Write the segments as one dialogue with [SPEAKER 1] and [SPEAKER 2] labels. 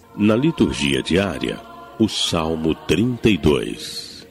[SPEAKER 1] Na liturgia diária, o Salmo 32.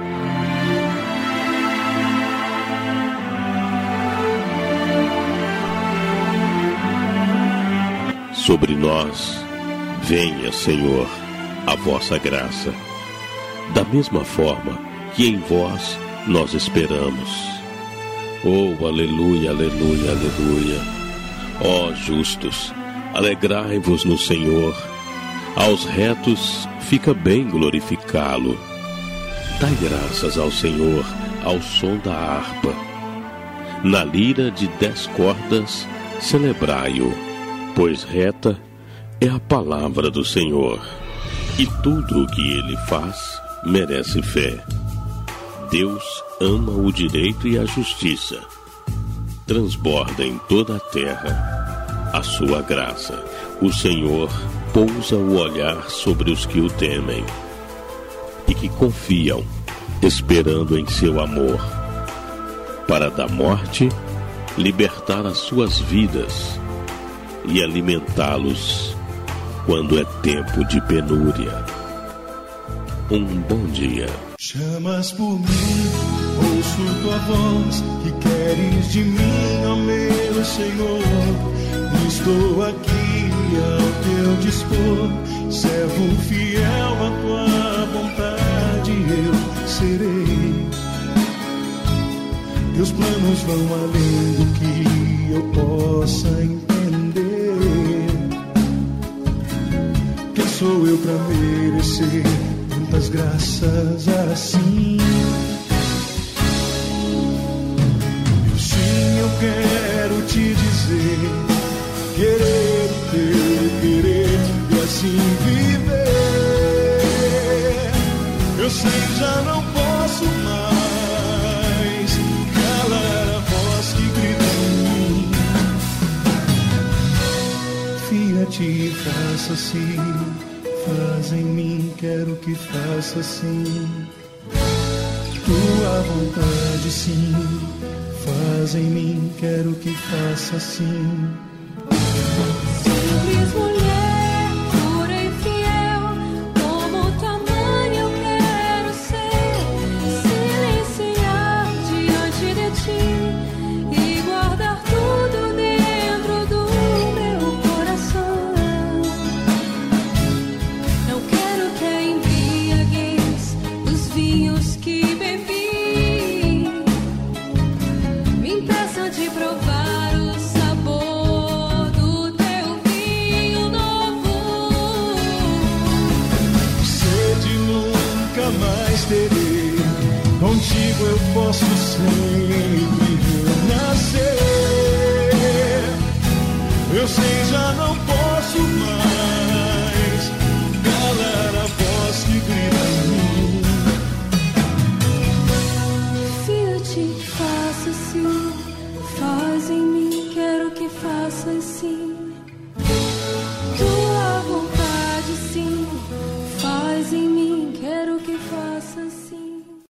[SPEAKER 1] Sobre nós, venha, Senhor, a vossa graça, da mesma forma que em vós nós esperamos. Oh, aleluia, aleluia, aleluia. Ó justos, alegrai-vos no Senhor. Aos retos fica bem glorificá-lo. Dai graças ao Senhor ao som da harpa. Na lira de 10 cordas celebrai-o, pois reta é a palavra do Senhor, e tudo o que ele faz merece fé. Deus ama o direito e a justiça. Transborda em toda a terra a sua graça. O Senhor pousa o olhar sobre os que o temem e que confiam, esperando em seu amor, para da morte libertar as suas vidas e alimentá-los quando é tempo de penúria. Um bom dia.
[SPEAKER 2] Chamas por mim, ouço tua voz, que queres de mim, ó meu Senhor. Estou aqui ao teu dispor, servo fiel à tua vontade eu serei. Teus planos vão além do que eu possa entender. Quem sou eu pra merecer tantas graças assim? Meu sim, eu quero te dizer, querer o teu querer e assim viver. Eu sei, já não posso mais calar a voz que grita em mim. Fia-te e faça assim, faz em mim, quero que faça assim. Tua vontade sim, faz em mim, quero que faça assim.
[SPEAKER 3] Simples mulher, pura e fiel, como tua mãe eu quero ser. Silenciar diante de ti e guardar tudo dentro do meu coração. Não quero que embriagueis dos vinhos que bebi, me impeçam de provar o sabor do teu vinho novo.
[SPEAKER 2] Sede nunca mais terei, contigo eu posso ser